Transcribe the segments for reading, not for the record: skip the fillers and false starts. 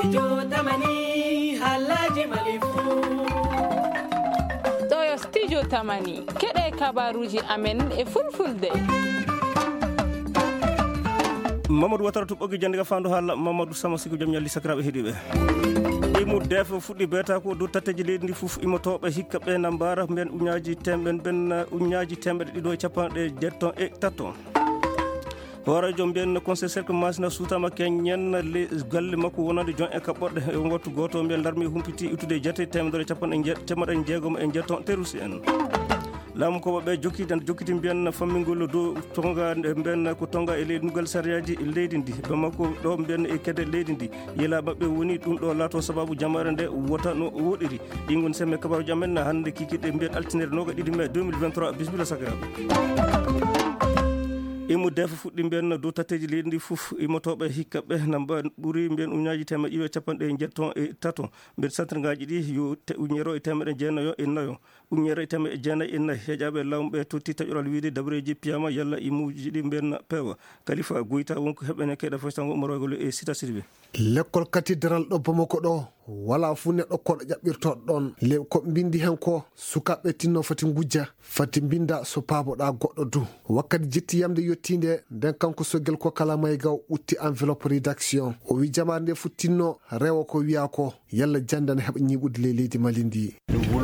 studio tamani halaji malifu ɗo studio tamani keɗe kabaruji amen e fulfulde. Mamadou Watara to ɓoggi jande ka fandu haala Mamadou Sama Sigo jom ñalli sakiraɓe heeɗiɓe imu def fuɗɗi beeta ko do tatteji leydi ndi fof imotoɓe hikka ɓe nambara mben uñaji temɓen ben uñaji temɓeɗe ɗiɗo e capanɗe jetton e tatton hoore joom mbiyen conseil cercle masina suutama keñen galle makko wonande jon e kaɓɓorɗe e wattu goto mbiyen larmi humpiti ittude jette temedere capanɗe jeegom e jetton terusi en laamu ko ɓe jokkiti mbiyen fammingol dow tonga mbiyen ko tonga e leydi nuggal sariyaji leydi ndi bamako ɗo mbiyen e kedde leydi ndi yela mabɓe woni ɗum ɗo laato sababu jamare nde wota no woɗiri ɗi goni semme kabaruji amen hannde kikiɗe mbiyen altinere noga ɗiɗi mai 2023 bisimilla sakiraɓe imu def fuɗɗi mbiyen dow tatteji leydi ndi fof imotoɓe hikka ɓe namba ɓuuri mbiyen uñaji temedde ɗiɗi e capanɗe jetton e taton mbiyen centre ngaji ɗi yo uñero e temedde jeenayo e nayo uñere e temedde jeenayyi e nayyi heeƴaɓe lawmuɓe totti taƴoral wiide dabreji piyama yalla imuji ɗi mbiyen peewa Kalifa Goyta wonko heɓene keɗa fostango umorogol e sita sirbe l'école cathédrale ɗo Bamako ɗo wala fu neɗɗo koɗo ƴaɓɓirtoɗo ɗon le ko bindi hen ko sukaɓe tinno fati gujja fati binda so paaboɗa goɗɗo du wakkati jetti yamde yettinde nden kanko Sogel ko kala maygaw utti enveloppe rédaction o wi jamare nde futtinno rewa ko wiya ko yalla jandana heɓa ñiɓude leydi Mali ndi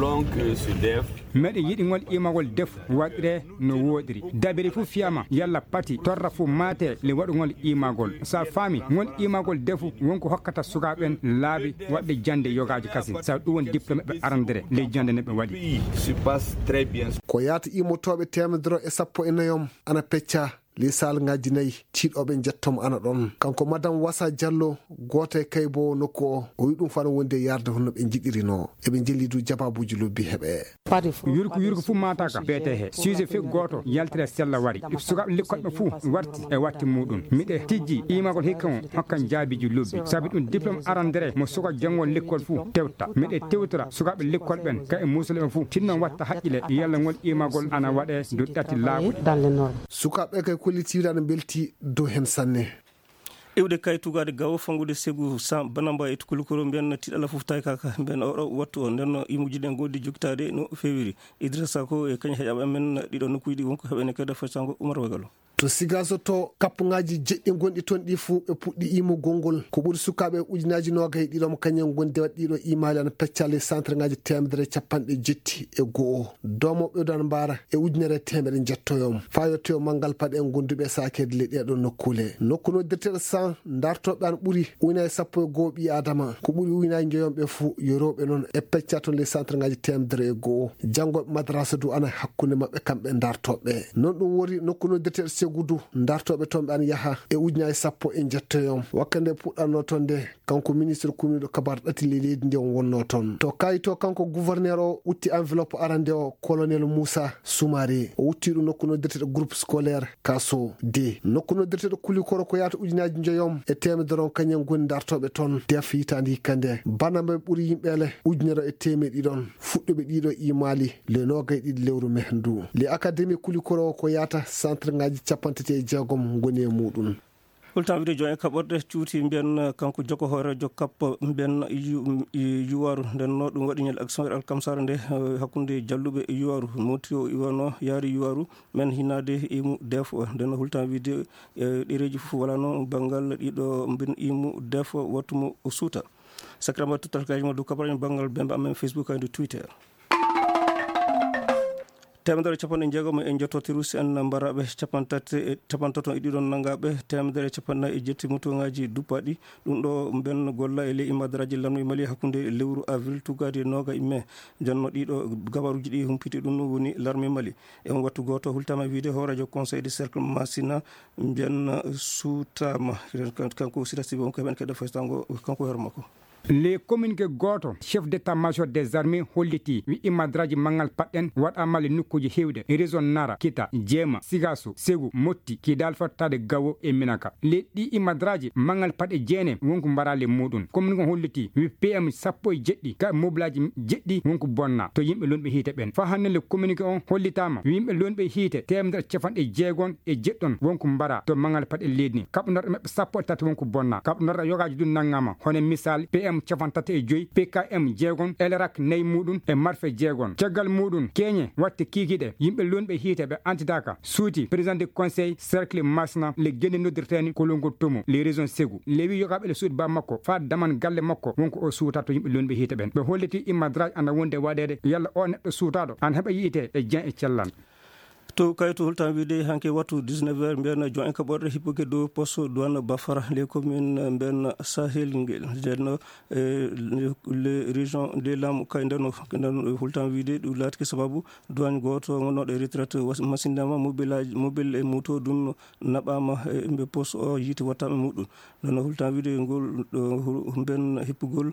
meɗe yiɗigol imagol def waɗire no woɗiri dabiri fu fiyama yalla pati torra fu mate le waɗugol imagol sa faami gol imagol defu wonko hokkata sukaɓen laabi waɗde jande yogaji kasi sa ɗum woni diplôme ɓe arandere ley jande neɓe waɗi ko yaata imotoɓe temedere e sappo e nayom ana pecca les salngaji nayyi tiiɗoɓe jettomo ana ɗon kanko madame Wassa Diallo goto e kaybo nokku o wi ɗum fana wonde yarde honno ɓe jiɗirino eɓe jelli du jababuji lobbi heeɓe yurko fu mataka beete he sujet fe goto yaltire sella wari sukaɓe likkoɓe fu warti e watti muɗum miɗe tijji imagol hikka o hokkan jaabiji lobbi saabi ɗum diplôme arandere mo suka janngol l'école fu tewta miɗe tewtora sukaɓe l'école ɓen ka e musidɓe fu tinno watta haqqile yalla ngol imagol ana waɗe do ɗati laaɓuɗi sukaɓe kay kollitiwɗaɗo belti dow hen sanne iwde kayitugade gawo fangude segu banamba e tukulukoro mbiyen tiɗala fof tawi kaka mbiyen oɗo wattu o nden imuji ɗen goddi jokkitade no fewiri Idrissa ko e kañ heeƴaɓe amen ɗiɗo nokkuji ɗi wonko heɓene kede fotango Oumar Wagalo to sigaso to kappugaji jeɗɗi gonɗi toon ɗi fuu ɓe puɗɗi imugol ngol ko ɓuuri sukaɓe ujunaji nogaye ɗiɗom kañum gonde waɗ ɗiɗo imali ana peccale centre ngaji temedere capanɗe jetti e go'o domoɓe ɗon mbara e ujunere temedde jettoyom fa yettoyo manggal paɗe en gonduɓe sakede le ɗeɗo nokkule nokku noddirteɗo 100 dartoɓe an ɓuuri ujunaje sappo e goho ɓi adama ko ɓuuri ujunaji joyomɓe fuu yoroɓe noon e pecca toon les centre ngaji temedere e goho janggoɓe madrasa du ana hakkude mabɓe kamɓe dartoɓe non ɗum wori nokku noddirteɗo gudu dartoɓe toon ɓe an yaaha e ujunaje sappo e jettoyom wakkande puɗɗanno toon nde kanko ministre kummiɗo kabar ɗati leydi ndi on wonno toon to kayito kanko gouverneur o utti enveloppe arande o colonel Moussa Soumaré o utti ɗum nokku noddirteɗo groupe scolaire Kasso D nokku noddirteɗo Kulikoro ko yaata ujunaji joyom e temedere on kañum goni dartoɓe toon def hitande hikkande banamɓe ɓuuri yimɓele ujunere e temeɗe ɗiɗon fuɗɗoɓe ɗiɗo imali le nogaye ɗiɗi lewru mehndu le académie Kulikoro ko yaata centre ngaji capantati e jeegom goni e muɗum hultan wiide jon e kaɓorde cuuti mbiyen kanko joko hoore jokkappa mbiyen yuwaru nden no ɗum waɗi ñal action e alkamsara nde hakkude jalluɓe e yuwaru motri o iwano yaari yuwaru men hinade imu defo nden hultan wiide ɗereji fof wala noon banggal ɗiɗo mbiyen imu defo wattumo suuta sakrama tuttal kaji mo dow kabaruji banggal bembe amen Facebook kayde Twitter temedere capanɗe jeegom e jottote rusi en mbaraɓe capantato e ɗiɗon nangaɓe temedere capannayyi e jetti motoŋaji duppaɗi ɗum ɗo mben golla e ley imadaraji lamɗo Mali hakkude lewru avril tugade noga e mai jonno ɗiɗo gabaruji ɗi humpiti ɗum woni l'armée Mali e on wattu goto hultama wiide horadio conseil de cercle Massina mbiyen suutama kanko sita sibi on ko heɓen keɗa fostango kanko hoore makko le communiqué goto chef d'état major des armées holliti wi imadraji mangal padden waɗama le nokkuji hewde région nara kita jema sigaso segu motti kidal fattade gawo e minaka le ɗi imadraji mangal padde jeene wonko mbarale muɗum communiqué holliti wi pm sappo e jeɗɗi ka moblaji jeɗɗi wonko bonna to yimɓe lonɓe hiite ɓen fa hannde le communiqué on hollitama yimɓe lonɓe hiite temedere capanɗe jeegon e jeɗɗon wonko mbara to mangal padde leedni kaɓnorɗo maɓɓe sappo e tati wonko bonna kaɓnorɗo yogaji ɗum naggama hono misal pm capantati e joyi pkm jeegon elrak nayi muɗum e marfe jeegon caggal muɗum keñe watte kikiɗe yimɓe lonɓe hiite ɓe antidaka suuti président du conseil cercle masna le guendi noddirteni kolongol tomo les régions segu lewi yogaɓe le suuɗi ba makko fa daman galle makko wonko o suuta to yimɓe lonɓe hiite ɓen ɓe holliti immadraji ana wonde waɗede yalla o neɗɗo suutaɗo an heeɓa yiite e dien e cellan to kayto holtan wiide hanke wattu 19h mbiyen jon en kaɓorɗe hippuke dow poste douane bafara les communes mbiyen sahel ngel nden les régions de lam kay nden holtan wiide ɗum laatike sababu douane goto gonnoɗo e retraite masinema mobile e moto ɗum naɓama mbe poste o yiite wattama muɗum nden holtan wiide ngol mbiyen hippugol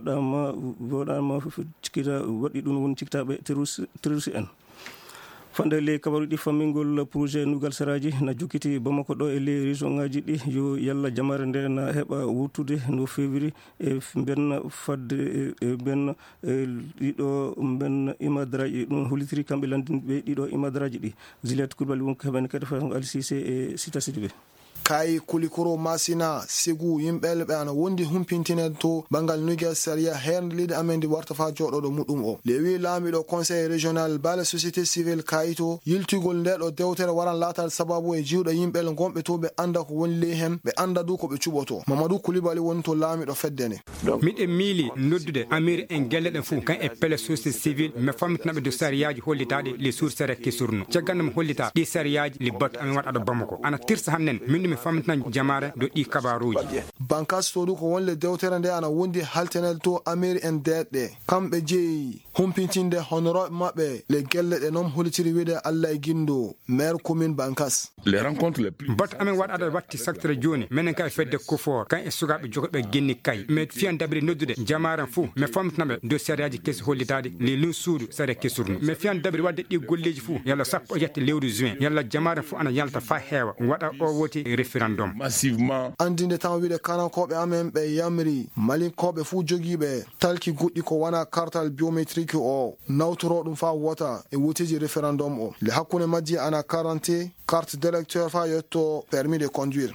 waɗama cikkita waɗi ɗum woni cikkitaɓe terroriste en fande le kabaruɗi famingol projet nugal saraji na jukkiti bamako ɗo e les région ngaji ɗi yo yalla jamare nde na heɓa wurtude no fewiri e ben fadde ben ɗiɗo ben imadraji ɗum hollitiri kamɓe landinɓe ɗiɗo imadraji ɗi Juliette Coulibaly wonko heɓani kadi fa Ali Cissé e Sita Sidibé kay kulikoro masina segu yimɓe ɓe ana wondi humpintinen to bangal nugel saria hernde leydi amen ndi warta fa joɗoɗo muɗum o le wi laamiɗo conseil régional bala société civile kayito yiltigol ndeɗo dewtere waran latal sababu e jiwɗo yimɓel gonɓe to ɓe anda ko woni ley hen ɓe anda du ko ɓe cuɓoto Mamadou Coulibaly woni to laamiɗo feddene miɗe miili noddude amir en gelle ɗen fou kan e pele société civile mi fammitanaɓe do sariyaji hollitaɗe les sour sere kesurno cagganɗo mi hollita ɗi sariyaji li batte amin waɗa ɗo Bamako ana tirsa hannen min mi fammitan jamare do ɗi kabaruji bankas to du ko wonle dewtere nde ana wondi haltenel to amiri en deɗɗe kamɓe jeeyi humpintinde honoroɓe maɓɓe le gelle ɗe noon hollitiri wiide Allah e guindo maire commune bankas les rencontres les plus batte amin waɗaɗo watti secteur joni minen kay fedde kufor kan e sukaɓe jogoɓe genni kay mais fiyan dabri noddude jamaren fou mi fammitanaɓe do sariyaji kesi hollitade les lun suudu sare kesurno mais fiyan dabri wadde ɗi golleji fou yalla sappo e yette lewru juin yalla jamaren fou ana yalta fa heewa waɗa o woti référendum massivement andinde tan wiide kanankoɓe amen ɓe yamri malinkoɓe fuu jogiiɓe talki goɗɗi ko wona kartal biométrique o nawtoro ɗum fa wota e wotiji référendum o le hakkunde majji ana quarante carte d'électeur fa yetto permis de conduire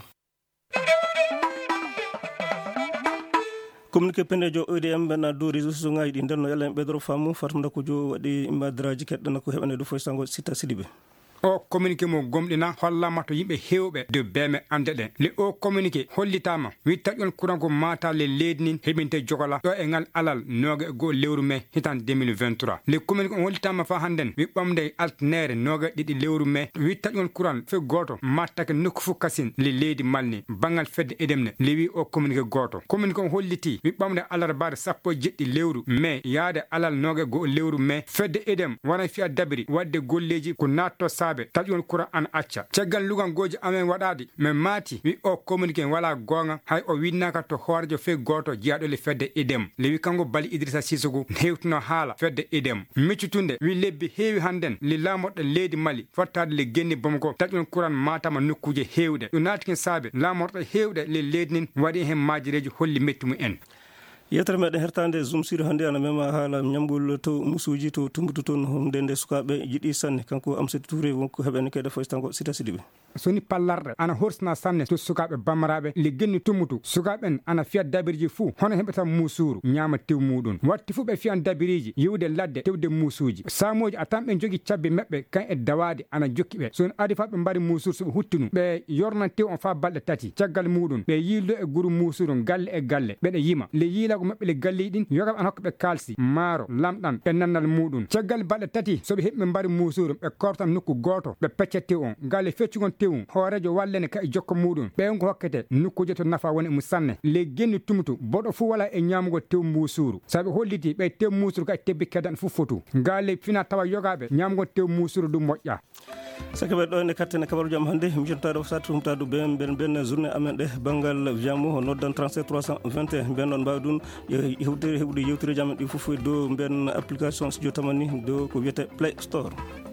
communiqué penejo ODM ɓenna dow réseau social ngaji ɗi ndenno yalla en ɓeydoro faamu Fatou Kojo waɗi imadraji keɗɗana ko heɓane do foy sango Sita Sidibé o communiqué mo gomɗina hollama to yimɓe hewɓe de beeme ande ɗen le o communiqué hollitama wi taƴol courant ko mata le leydi nin heɓinte jogola ɗo e ngal alal noga e goho lewru mai hitan 2023 le communiqué on hollitama fa hannden wi ɓamde altenere noga ɗiɗi lewru mai wi taƴol courant fe goto mattake nokku fof kasin le leydi malni bangal fedde edemne le wi o communiqué goto communiqué on holliti wi ɓamde alarbade sappo e jeɗɗi lewru mai yaade alal noga e goho lewru mai fedde edem wona fiya dabiri wadde golleji ko natto taƴol courant an acca caggal lugangoji amen waɗade mais maati wi o communiqué wala gonga hay o winnaka to hoorejo fe goto jeyaɗole fedde idem le wi kanko Bali Idrissa Sissoko hewtuno haala fedde idem miccutunde wi lebbi heewi hannden le laamorɗo leydi Mali fottade le genni Bamako taƴol courant matama nokkuje hewɗe ɗum naatiken saabe laamorɗo hewɗe le leydi nin waɗi hen majireji holli metti mu en yettere meɗen hertande Zoom sir hannde ana mema haala ñamgol to musuji to tumbutu toon nde sukaɓe jiɗi sanne kanko Amsatou Touré wonko heɓani kede foy tango Sita Sidibé soni pallarɗe ana horsina sanne to sukaɓe bammaraɓe le genni tummutu sukaɓen ana fiya dabiriji fuu hono heɓata musuru ñama tew muɗum watti fuu ɓe fiyan dabiriji yiwde ladde tewde musuji samoji a tan ɓe jogui cabbi maɓɓe kan e dawade ana jokki ɓe soni adi fa ɓe mbari musuru soɓe huttinu ɓe yornan tew on fa balɗe tati caggal muɗum ɓe yildo e guru musuru galle e galle ɓeɗe yima le yiilago maɓɓe le galleji ɗin yogaɓe an hokka ɓe kalsi maaro lamɗan e nannal muɗum caggal balɗe tati soɓe heɓi ɓe mbari musuru ɓe kortan nokku goto ɓe peccat tew on galle feccugon tew hoorejo wallene ka e jokka muɗum ɓe ko hokkete nokkuje to nafa woni mu sanne le genni tumtu boɗo fu wala e ñamugo tew musuru saɓe holliti ɓe tew musuru ka e tebbi kedan fu fotu galle fina tawa yogaɓe ñamugo tew musuru ɗum moƴƴa sake ɓe ɗo ene kattene kabaru jam hannde mijototaɗo satu humtadu ben journée amen ɗe banggal jamu noddan 37 321 ben noon mbawi ɗum heɓude yewtere jamen ɗi fof dow ben application studio tamani dow ko wiyete Play Store.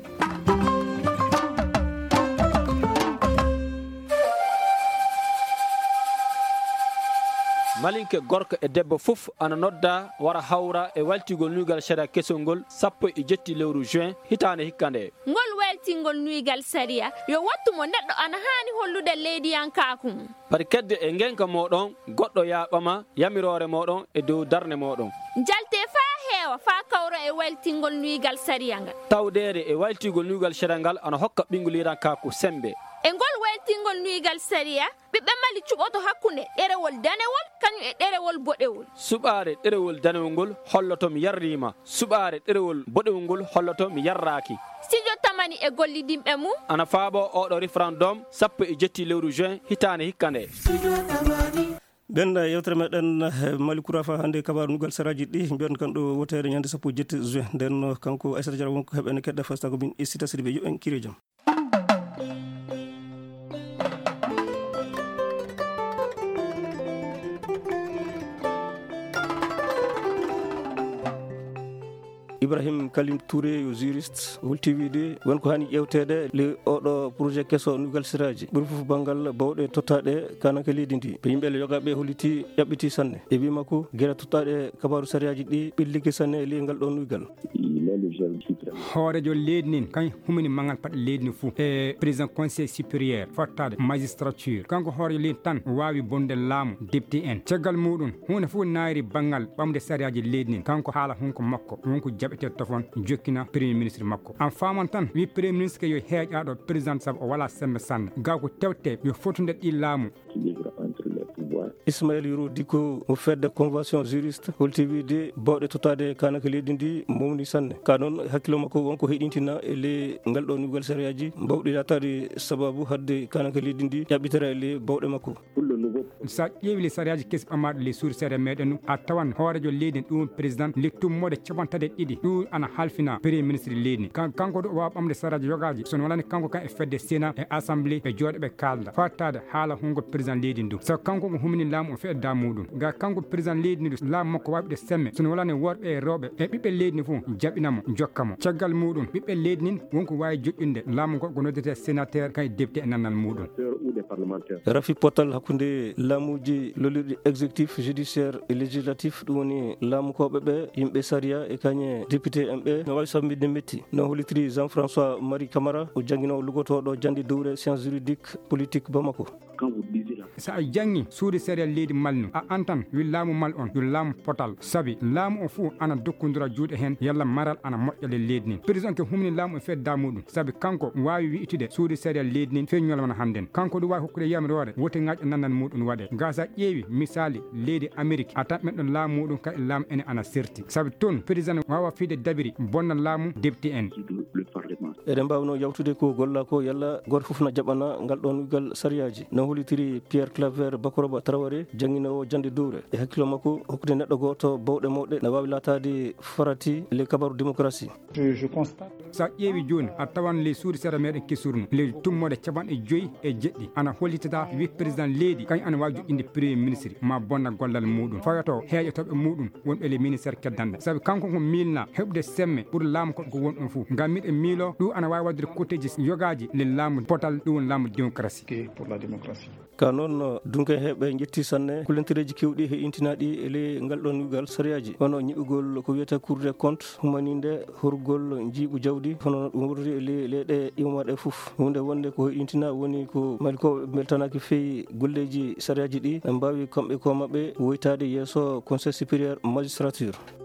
malinke gorko e debbo fof ana nodda wara hawra e waltigol nuygal sharia kesol ngol 17 lewru juin hitande hikkande ngol weltingol nuygal sharia yo wattu mo neddo ana hani hollude leydi yankaakum par kedde e ngenka modon goddo yaɓama yamirore modon e dow darne modon jalte fa heewa fa kawra e weltingol nuygal sharia ngal tawdere e waltigol nuygal sharia ngal ana hokka ɓingol yankaaku sembe e ngol weltingol nuygal sharia ɓiɓɓe mali cuɓoto hakkunde ɗerewol danewol kañum e ɗerewol boɗewol suɓaare ɗerewol danewol ngol holloto mi yarrima suɓaare ɗerewol boɗewol ngol holloto mi yarraki studio tamani e gollidimɓe mum ana faabo oɗo référendum 17 lewru juin hitande hikkande ben yewtere meɗen Mali Koura fa hande kabaru nugal saraji ɗi mbiyan kan ɗo wotere ñande 17 juin nden kanko Aissata Diallo wonko heɓene kedda fasta ko min Issita Sidibé yo en kiri jaam. Ibrahim Kalim Touré yo juriste wolti wiide wonko hani ƴewtede le oɗo projet kesso nugal siraji ɓuri fof banggal bawɗe tottaɗe kanaka leydi ndi ɓe yimɓe yogaɓe holliti ƴaɓɓiti sanne e wima ko gueɗa tottaɗe kabaru sariyaji ɗi ɓilliki sanne e leygal ɗo nugal hoorejo leydi nin kañ humini mangal paɗe leydi ni fou e président conseil supérieur fottade magistrature kanko hoorejo leydi tan wawi bonde laamu député en caggal muɗum hunde fof naari banggal ɓamde sariyaji leydi nin kanko haala hunko makko wonko jaɓete tofon jokkina premier ministre makko en faman tan wi premier ministre yo heeƴaɗo président saabu o wala sembe sanne gaw ko tewte yo fotude ɗi laamu Ismaël Yoro diko mo fedde convention juriste holti wiide bawɗe tottade kanaka leydi ndi mawni sanne ka noon hakkilo makko wonko heɗintina e le ngal ɗo nugal sariyaji bawɗi latade sababu hadde kanaka leydi ndi ƴaɓɓitera e le bawɗe makko sa ƴeewi le sariyaji kesi ɓammaɗo les suur seeɗa meɗen nu a tawan hoorejo leydi ɗum président le tummode 92 ɗum ana halfina premier ministre leydi kanko ɗo wawa ɓamde sariyaji yogaji sono walani kanko kan e fedde sénat e assemblée ɓe jooɗo ɓe kalda fattade haala hungo président leydi ndu so kanko ko humini laamu o feɗda muɗum ga kanko président leydi ndi laamu makko wawiɓe semme sono walani worɓe e rewɓe e ɓiɓɓe leydi ni fof jaɓinamo jokkamo caggal muɗum ɓiɓɓe leydi nin wonko wawi joƴƴinde laamu ngo ko noddete sénateur kay député e nannal muɗum rafi potal hakkude laamuji lolirɗi exécutif judiciaire et législatif ɗum woni laamukoɓe ɓe yimɓe saria e kañe député en ɓe no wawi samminde metti no hollitiri Jean François Marie Camara o jangguinowo lugotoɗo jandi dowre science juridique politique Bamako sa a jangi suude séria leydi malnu a antan wi laamu mal on yo laamu potal saabi laamu o fou ana dokkodira juuɗe hen yalla maral ana moƴƴale leydi nin président ke humni laamu e fedda muɗum saabi kanko wawi wiitude suude séria leydi nin fe ñolmana hannden kanko ɗum wawi hokkude yamirore wote ngaƴo nandan muɗum waɗe ga sa ƴeewi misali leydi Amérique a tan meɗɗon laamu muɗum kay laamu ene ana serti saabi toon président wawa fiide dabiri bonna laamu député en eɗen mbawno yawtude ko golla ko yalla goto foof na jaɓana ngal ɗon nugal sariyaji no hollitiri Pierre Claver Bakoroba Traoré jangguinowo jande dowre e hakkilo makko hokkude neɗɗo goto bawɗe mawɗe ne wawi latade farati le kabaru démocratie sa ƴeewi joni a tawan les suudi seeɗa meɗen kesurno les tummode 5 ana hollitata wi président leydi kañ ana wawi joƴƴinde premier ministre ma bonna gollal muɗum fayoto heeƴotoɓe muɗum wonɓe le ministére keddanɗe saabi kanko ko milna heɓde semme pour laamu ko wonɗon fou ngam miɗe miilo ɗum ana wawi waddude côtéji yogaji le laamu potal ɗum woni laamu démocratie ka noon dunke heɓe jetti sanne kullentireji kewɗi he intinaɗi ele ngal ɗon nugal sariyaji hono ñiɓugol ko wiyete cour des comptes humaninde horgol jiiɓu jawdi hono ɗum wodori ele leyɗe iwmaɗe foof hunde wonde ko intina woni ko malikoɓe beltanaki feewi golleji sariyaji ɗi ɓe mbawi kamɓe ko mabɓe woytade yesso conseil supérieur magistrature